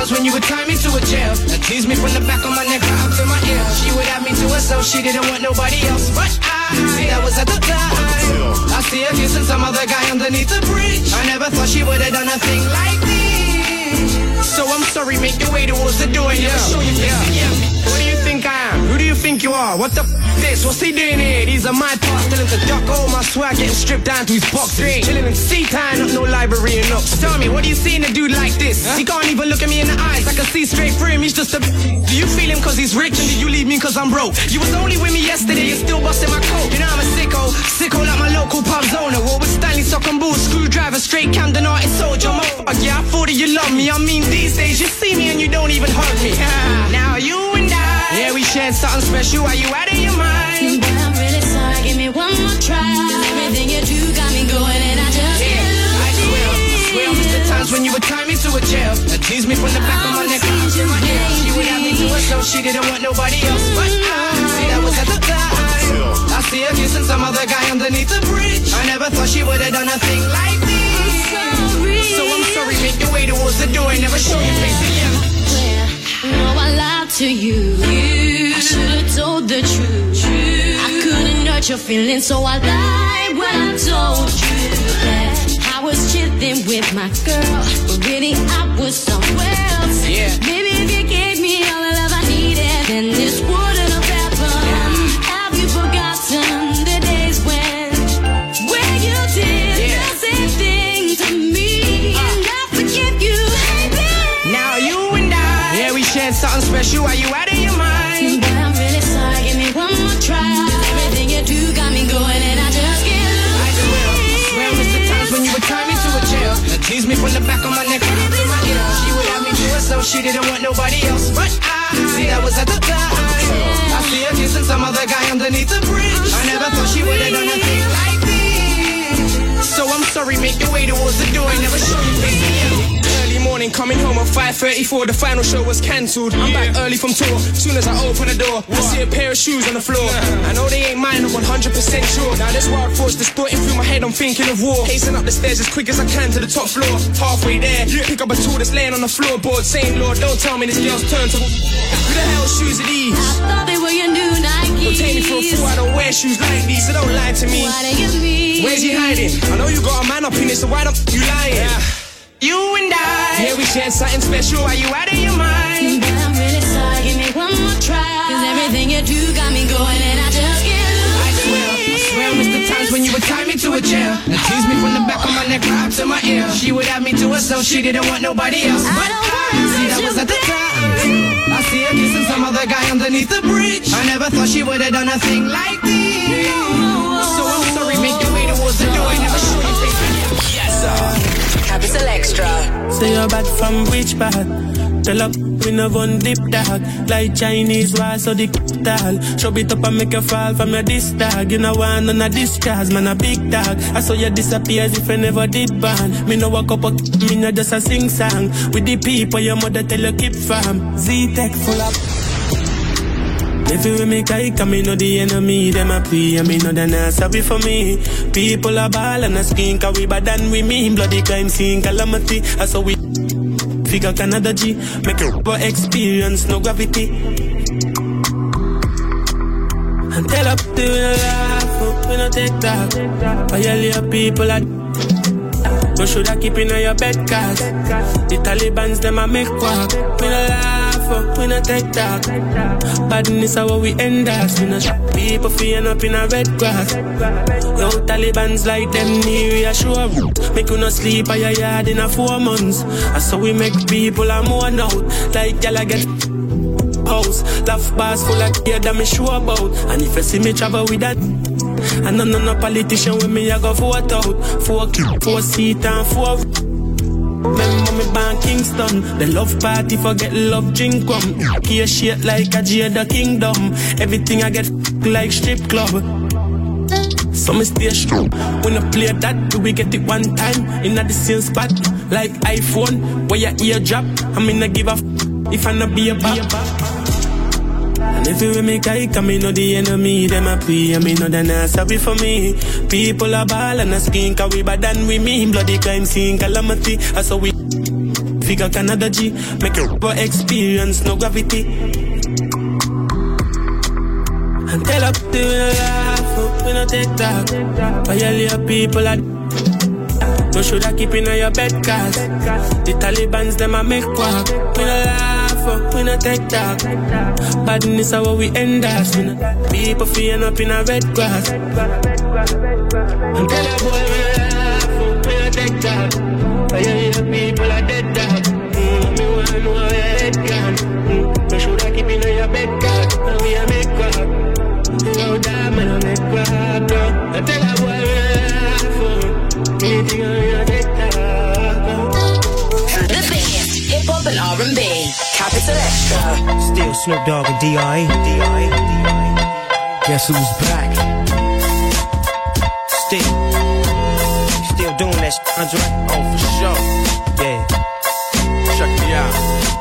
times when you would tie me to a jail. And tease me from the back of my neck right up to my ear. She would have me to herself, she didn't want nobody else. But that was at the time. I see her kissing some other guy underneath the bridge. I never thought she would have done a thing like this. So I'm sorry, make your way towards the door and never show your face again. What do you think I am? Who do you think you are? What the this? What's he doing here? These are my parts. Telling to duck all my swag, getting stripped down to his boxes. Chilling in sea tying up, no library and nooks. Tell me, what do you see in a dude like this? He can't even look at me in the eyes. I can see straight through him, he's just a... Do you feel him cause he's rich and did you leave me cause I'm broke? You was only with me yesterday, you're still busting my coat. You know I'm a sicko, sicko like my local pub's owner. War with Stanley, sock and boots, screwdriver, straight Camden artist soldier. Motherfucker, yeah, I thought that you love me. I mean these days you see me and you don't even hug me. Now you and I, yeah, we shared something special. Are you out of your mind? But I'm really sorry, give me one more try. Everything you do got me going and I just can't lose. I swear, Mr. Times when you would tie me to a jail. And tease me from the back of my neck up to my ear. She would have me to herself, she didn't want nobody else. But that was at the time. I see her kissing some other guy underneath the bridge. I never thought she would have done a thing like this. So I'm sorry, make your way towards the door and never show your face again. No, I lied to you. I should've told the truth. I couldn't hurt your feelings, so I lied when I told you that I was chilling with my girl, but really I was somewhere else. Yeah. Maybe if you gave me all the love I needed, then this wouldn't have happened. Have you forgotten the days when you did the same thing to me? And I forgive you, baby. Now you and I, yeah, we shared something special. Are you out of your mind? But I'm really sorry, give me one more try. Everything you do got me going and I just can't lose. I swear, Mr. Times when you would tie me to a jail. And tease me from the back of my neck up to my ear. She would have me to herself, she didn't want nobody else. But that was at the time. I see her kissing some other guy underneath the bridge. I never thought she would have done a thing like this. So I'm sorry, make your way towards the door and never show your face again. Early morning, coming home at 5:34. The final show was cancelled. I'm back early from tour. Soon as I open the door, I see a pair of shoes on the floor. I know they ain't mine, I'm 100% sure. Now this wild force distorting through my head, I'm thinking of war. Pacing up the stairs as quick as I can to the top floor. Halfway there, pick up a tool that's laying on the floorboard, saying, Lord, don't tell me this girl's turn to... Who the hell's shoes are these? I thought they were your new Nikes. Don't take me for a fool, I don't wear shoes like these, so don't lie to me. Why do you mean? Where's he hiding? I know you got a man up in this, so why don't you lying? You and I, yeah, we shared something special. Are you out of your mind? But I'm really sorry, give me one more try. Cause everything you do got me going and I just can't lose. I swear, Mr. Times when you would tie me to a jail. And tease me from the back of my neck right up to my ear. She would have me to herself, she didn't want nobody else. But see, that was at the time. I see her kissing some other guy underneath the bridge. I never thought she would have done a thing like this. So I'm sorry, make your way towards the door and never show your face again. Yes, sir. Capital Extra. Say you're bad from which part? Tell up, we no gun dip dog. Like Chinese wall, so the tall. Show it up and make you fall from your disc dog. You know one on a discharge, man a big dog. I saw you disappear as if you never did ban. Me no walk up, me no just a sing song. With the people your mother tell you keep farm. Z-Tech full up. If you make I come, me know the enemy, them a play, and me know they not sorry for me. People are ball and a skin, cause we bad than we mean. Bloody crime scene, calamity, I saw we figure Canada G. Make a experience, no gravity. And tell up to you laugh, we no take that. But your people are you shoulda keep in your bed, cause the Talibans, them a make walk. We no laugh, we no take talk. Badness how we end us. We no shot people feeling up in a red grass. Yo, Talibans like them need reassure. Make you no sleep at your yard in a 4 months. And so we make people a mourn out. Like y'all get house. Laugh bars full of gear that me sure about. And if you see me travel with that, and no politician with me, I go vote out. 4 seat and 4. Remember me born Kingston. The love party forget love drink come. Here shit like a Jada Kingdom. Everything I get like strip club. So me stay strong. When I play that, we get it one time in the same spot. Like iPhone, where your ear drop. I mean I give a if I not be a bop. And if you make I come, me know the enemy, them a play, and me know they not sorry for me. People are ball and a skin, cause we bad than we mean. Bloody crime scene, calamity, I saw we figure Canada G. Make your experience, no gravity. And tell up to we no laugh, we no take talk. Violate people at no shoulda keep in your bed, cause the Talibans them a make walk. We no laugh, we no take talk. Badness is how we end us. People feeling up in a red grass. And tell a boy we no laugh, we no take talk. Violate people are dead dog. Me wanna know where your head gone. No shoulda keep in your bed, cause now we a make walk. No damn, I don't make walk. And tell a boy we no laugh, anything on your head talk. The biggest hip-hop and R&B. Capital Extra. Still Snoop Dogg and D.I. Guess who's back? Still doing that shit, Andre? Oh, for sure. Yeah. Check me out.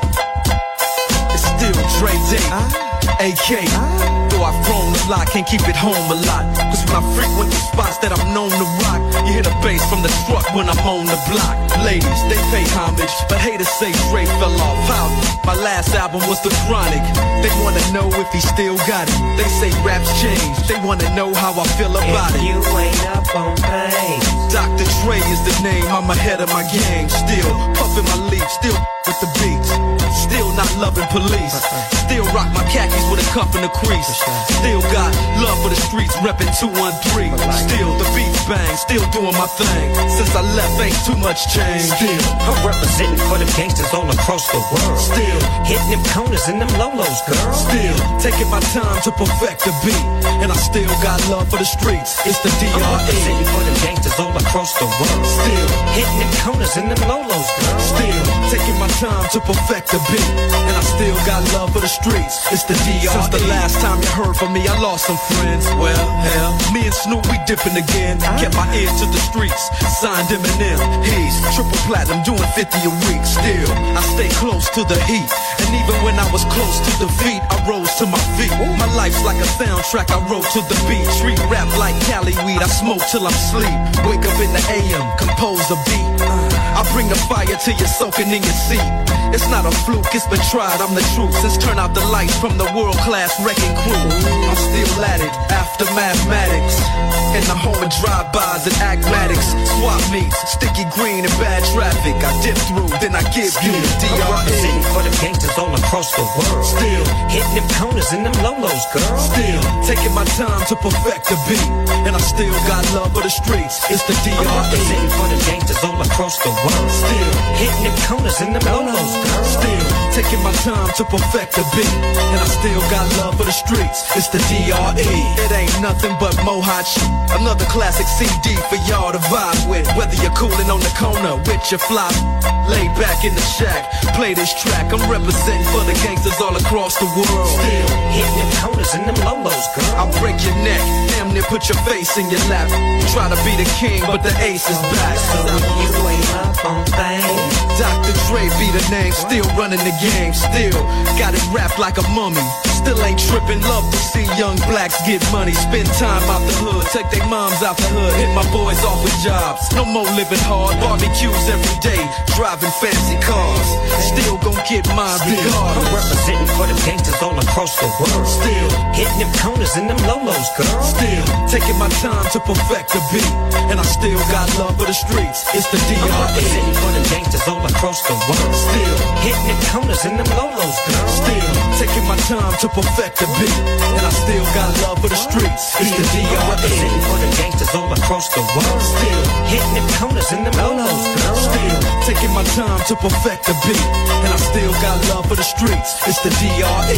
It's still Dre Day, AK. Though I've grown a lot, can't keep it home a lot. Cause when I frequent the spots that I'm known to rock, you hear the bass from the truck when I'm on the block. Ladies, they pay homage, but haters say Dre fell off. How? My last album was The Chronic. They wanna know if he still got it. They say raps changed, they wanna know how I feel about it. You ain't up on pain. Dr. Dre is the name, I'm ahead of my game. Still puffin' my leaf, still with the beats. Still not loving police. Still rock my khakis with a cuff and a crease. Still got love for the streets, reppin' 213. Still the beats bang, still doing my thing. Since I left, ain't too much change. Still, I'm representing for them gangsters all across the world. Still, hitting them corners and them lolos, girl. Still, taking my time to perfect the beat. And I still got love for the streets. It's the D.R.E. I'm representing for them gangsters all across the world. Still, hitting them corners and them lolos, girl. Still, taking my time to perfect the beat. And I still got love for the streets. It's the D.R.E. Since the last time you heard from me, I lost some friends. Well, hell, me and Snoop, we dipping again. Kept my ear to the streets, signed Eminem. He's triple platinum, doing 50 a week. Still, I stay close to the heat. And even when I was close to defeat, I rose to my feet. My life's like a soundtrack, I wrote to the beat. Street rap like Cali weed, I smoke till I'm sleep. Wake up in the AM, compose a beat. I bring the fire till you're soaking in your seat. It's not a fluke, it's been tried, I'm the truth. Since turn out the lights from the world-class wrecking crew, I'm still at it, after mathematics. In the home of drive-bys and acmatics. Swap meets, sticky green and bad traffic. I dip through, then I give you the D.R.E. I'm representing for them gangsters all across the world. Still, hitting them corners and them lolos, girl. Still, taking my time to perfect the beat. And I still got love for the streets. It's the D.R.E. I'm representing for them gangsters all across the world. Still, hitting them corners and them lolos, girl. Still, taking my time to perfect the beat. And I still got love for the streets. It's the D.R.E. It ain't nothing but mohawk shit. Another classic CD for y'all to vibe with. Whether you're coolin' on the corner with your fly, lay back in the shack, play this track. I'm representing for the gangsters all across the world. Still, hitting them corners and them lolos, girl. I'll break your neck, damn near put your face in your lap. Try to be the king, but the ace is back. So you ain't up on things. Dr. Dre be the name, still running the game. Still, got it wrapped like a mummy. Still ain't trippin', love to see young blacks get money. Spend time out the hood, take their moms out the hood. Hit my boys off with jobs, no more living hard. Barbecues every day, driving fancy cars. Still gon' get mine regardless. I'm representing for them gangsters all across the world. Still, hitting them corners and them lolos, girl. Still, taking my time to perfect the beat. And I still got love for the streets. It's the D.R.E. I'm representing for them gangsters all across the world. Still, hitting them corners and them lolos, girl. Still, taking my time to perfect the beat. And I still got love for the streets. It's the D.R.E. I'm representing for them gangsters all across the world. Still, hitting them corners and them lolos, girl. Still, taking my time to perfect the beat. And I still got love for the streets. It's the D.R.E.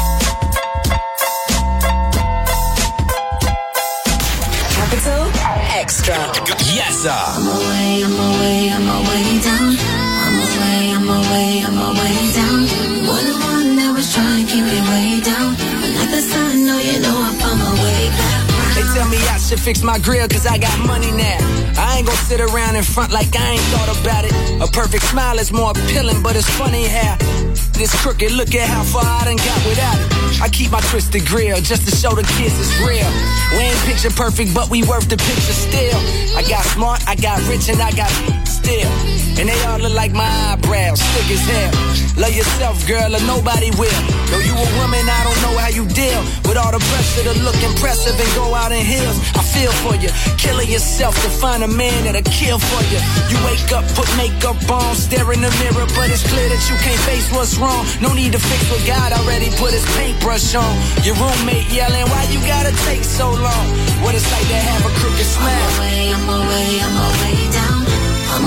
Capital Extra. Yes, sir. I'm away down. I'm away down. One the one that was trying to keep me way down. But like the sun, no, you know I found my way back. They tell me I should should fix my grill cause I got money now. I ain't gonna sit around in front like I ain't thought about it. A perfect smile is more appealing, but it's funny how this crooked, look at how far I done got without it. I keep my twisted grill just to show the kids it's real. We ain't picture perfect, but we worth the picture still. I got smart, I got rich, and I got still. And they all look like my eyebrows, thick as hell. Love yourself, girl, or nobody will. Though you a woman, I don't know how you deal with all the pressure to look impressive and go out in heels. I feel for you, killing yourself to find a man that'll kill for you. You wake up, put makeup on, stare in the mirror, but it's clear that you can't face what's wrong. No need to fix what God already put his paintbrush on. Your roommate yelling, why you gotta take so long? What it's like to have a crooked smile. I'm away down. I'm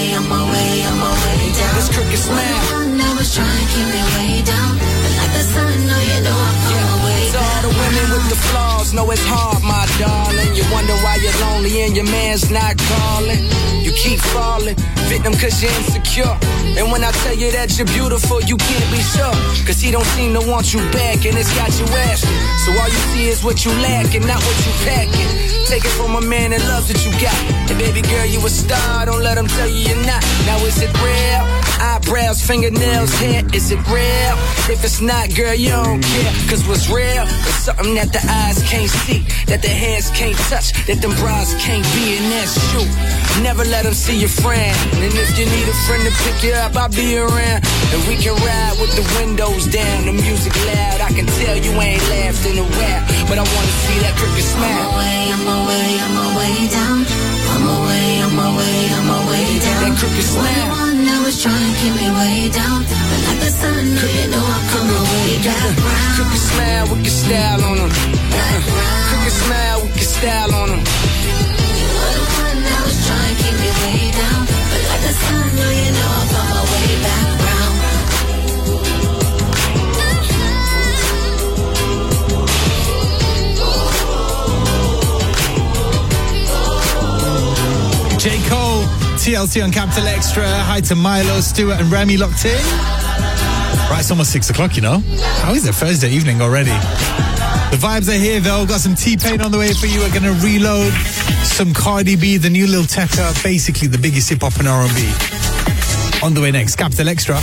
away down. This crooked smile. I was trying to keep me way down. But like the sun, no, you know I'm away down. To all the women with the flaws, know it's hard, my darling. You wonder why you're lonely and your man's not calling. You keep falling, victim cause you're insecure. And when I tell you that you're beautiful, you can't be sure. Cause he don't seem to want you back and it's got you asking. So all you see is what you lack and not what you packing. Take it from a man that loves what you got. And baby girl, you a star, don't let him tell you you're not. Now is it real? Eyebrows, fingernails, hair, is it real? If it's not, girl, you don't care. Cause what's real is something that the eyes can't see, that the hands can't touch, that them bras can't be, and that's true. Never let them see your friend. And if you need a friend to pick you up, I'll be around. And we can ride with the windows down, the music loud. I can tell you ain't laughed in a while, but I wanna see that crooked smile. I'm away down. I'm away down. That crooked smile. I was trying to keep me way down. But like the sun, you know I come away back round. Crooked smile with your style on them. Crooked smile with your style on them. You were the one that was trying to keep me way down. But like the sun, you know I come my way back round. J. Cole, TLC on Capital Extra. Hi to Milo, Stuart and Remy locked in. Right, it's almost 6 o'clock, you know. How is it Thursday evening already? The vibes are here though. Got some T-Pain on the way for you. We're going to reload some Cardi B, the new Lil Tecca, basically the biggest hip-hop and R&B. On the way next, Capital Extra.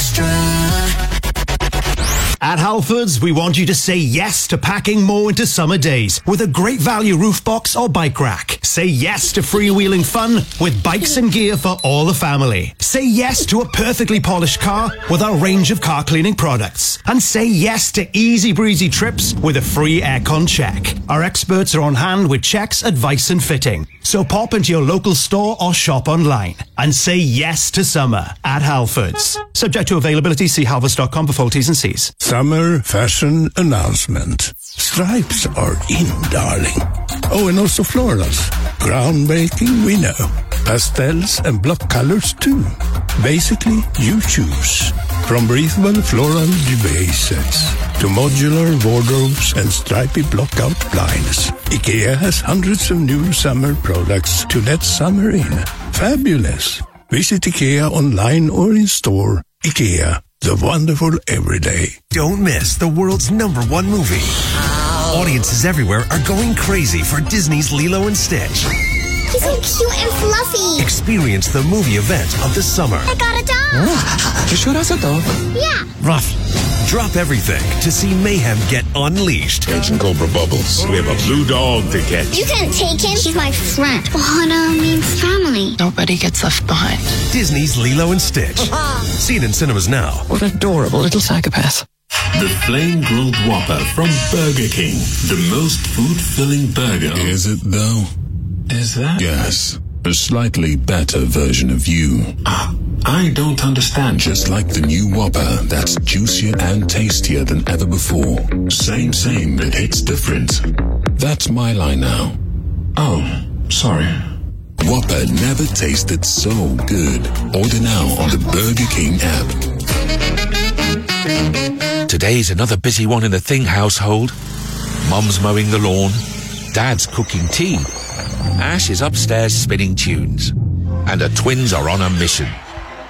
At Halfords, we want you to say yes to packing more into summer days with a great value roof box or bike rack. Say yes to freewheeling fun with bikes and gear for all the family. Say yes to a perfectly polished car with our range of car cleaning products. And say yes to easy breezy trips with a free aircon check. Our experts are on hand with checks, advice and fitting. So pop into your local store or shop online and say yes to summer at Halfords. Subject to availability, see halfords.com for full T's and C's. Summer fashion announcement. Stripes are in, darling. Oh, and also florals. Groundbreaking, we know. Pastels and block colors too. Basically, you choose. From breathable floral duvet sets to modular wardrobes and stripy block-out blinds, IKEA has hundreds of new summer products to let summer in. Fabulous! Visit IKEA online or in store. IKEA, the wonderful everyday. Don't miss the world's #1 movie. Audiences everywhere are going crazy for Disney's Lilo and Stitch. He's so cute and fluffy. Experience the movie event of the summer. I got a dog. You sure that's a dog? Yeah. Rough. Drop everything to see mayhem get unleashed. Agent Cobra Bubbles, we have a blue dog to catch. You can't take him. He's my friend. Ohana means family. Nobody gets left behind. Disney's Lilo and Stitch. Seen in cinemas now. What adorable little psychopath. The Flame Grilled Whopper from Burger King. The most food-filling burger. Is it though? Is that? Yes. A slightly better version of you. I don't understand. Just like the new Whopper that's juicier and tastier than ever before. Same, but it's different. That's my line now. Oh, sorry. Whopper never tasted so good. Order now on the Burger King app. Today's another busy one in the Thing household. Mum's mowing the lawn. Dad's cooking tea. Ash is upstairs spinning tunes. And the twins are on a mission.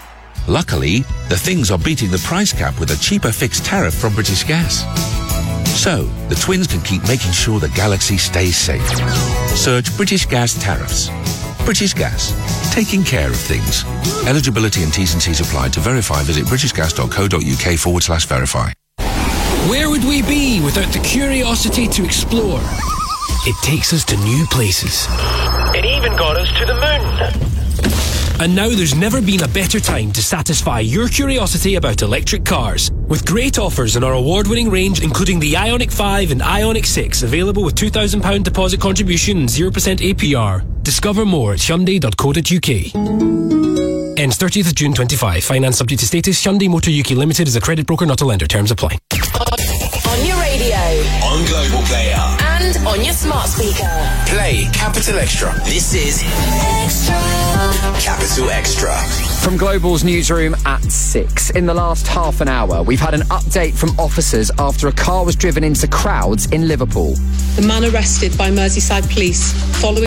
Luckily, the Things are beating the price cap with a cheaper fixed tariff from British Gas. So, the twins can keep making sure the galaxy stays safe. Search British Gas tariffs. British Gas. Taking care of things. Eligibility and T's and C's apply. To verify, visit britishgas.co.uk/verify. Where would we be without the curiosity to explore? It takes us to new places. It even got us to the moon. And now there's never been a better time to satisfy your curiosity about electric cars. With great offers in our award-winning range, including the Ioniq 5 and Ioniq 6, available with £2,000 deposit contribution and 0% APR. Discover more at Hyundai.co.uk. Ends 30th of June 25. Finance subject to status. Hyundai Motor UK Limited is a credit broker, not a lender. Terms apply. On your radio. On Global Player. And on your smart speaker. Play Capital Extra. This is Extra. Capital Extra. From Global's newsroom at 6. In the last half an hour, we've had an update from officers after a car was driven into crowds in Liverpool. The man arrested by Merseyside police following